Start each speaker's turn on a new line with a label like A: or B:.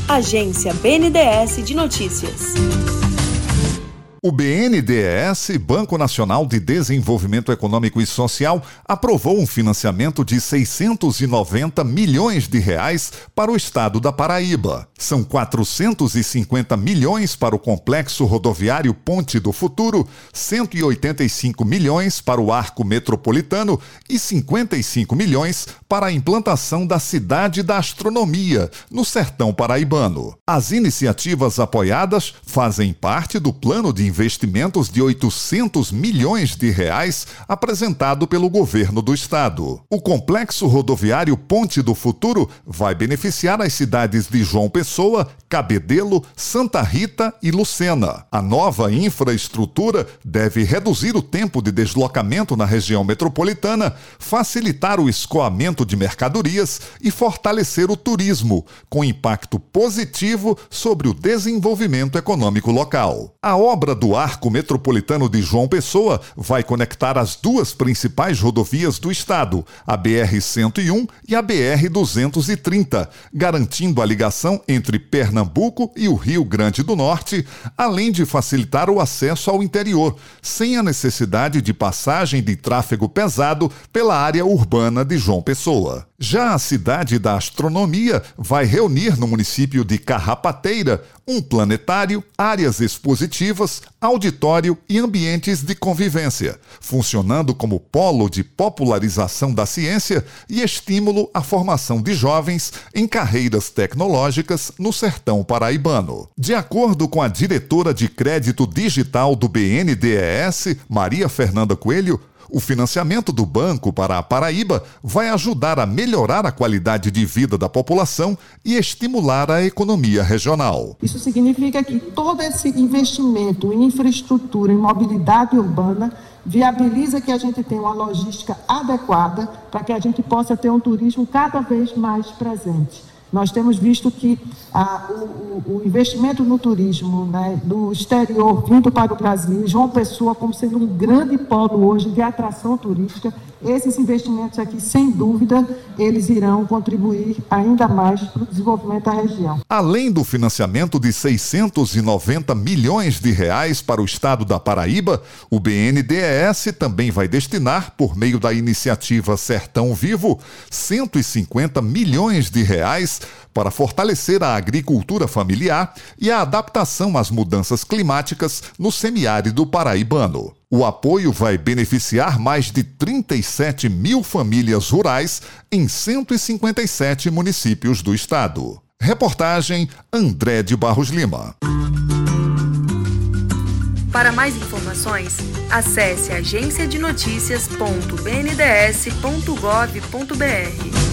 A: Agência BNDES de Notícias.
B: O BNDES, Banco Nacional de Desenvolvimento Econômico e Social, aprovou um financiamento de R$690 milhões para o estado da Paraíba. São R$450 milhões para o Complexo Rodoviário Ponte do Futuro, R$185 milhões para o Arco Metropolitano e R$55 milhões para a implantação da Cidade da Astronomia, no sertão paraibano. As iniciativas apoiadas fazem parte do plano de investimentos de R$800 milhões apresentado pelo governo do estado. O Complexo Rodoviário Ponte do Futuro vai beneficiar as cidades de João Pessoa, Cabedelo, Santa Rita e Lucena. A nova infraestrutura deve reduzir o tempo de deslocamento na região metropolitana, facilitar o escoamento de mercadorias e fortalecer o turismo, com impacto positivo sobre o desenvolvimento econômico local. A obra do Arco Metropolitano de João Pessoa vai conectar as duas principais rodovias do estado, a BR-101 e a BR-230, garantindo a ligação entre Pernambuco e o Rio Grande do Norte, além de facilitar o acesso ao interior, sem a necessidade de passagem de tráfego pesado pela área urbana de João Pessoa. Já a Cidade da Astronomia vai reunir no município de Carrapateira um planetário, áreas expositivas, auditório e ambientes de convivência, funcionando como polo de popularização da ciência e estímulo à formação de jovens em carreiras tecnológicas no sertão paraibano. De acordo com a diretora de crédito digital do BNDES, Maria Fernanda Coelho, o financiamento do banco para a Paraíba vai ajudar a melhorar a qualidade de vida da população e estimular a economia regional.
C: Isso significa que todo esse investimento em infraestrutura, em mobilidade urbana, viabiliza que a gente tenha uma logística adequada para que a gente possa ter um turismo cada vez mais presente. Nós temos visto que o investimento no turismo, né, do exterior vindo para o Brasil, João Pessoa como sendo um grande polo hoje de atração turística, esses investimentos aqui, sem dúvida, eles irão contribuir ainda mais para o desenvolvimento da região.
B: Além do financiamento de R$690 milhões para o estado da Paraíba, o BNDES também vai destinar, por meio da iniciativa Sertão Vivo, R$150 milhões para fortalecer a agricultura familiar e a adaptação às mudanças climáticas no semiárido paraibano. O apoio vai beneficiar mais de 37 mil famílias rurais em 157 municípios do estado. Reportagem André de Barros Lima.
A: Para mais informações, acesse agenciadenoticias.bnds.gov.br.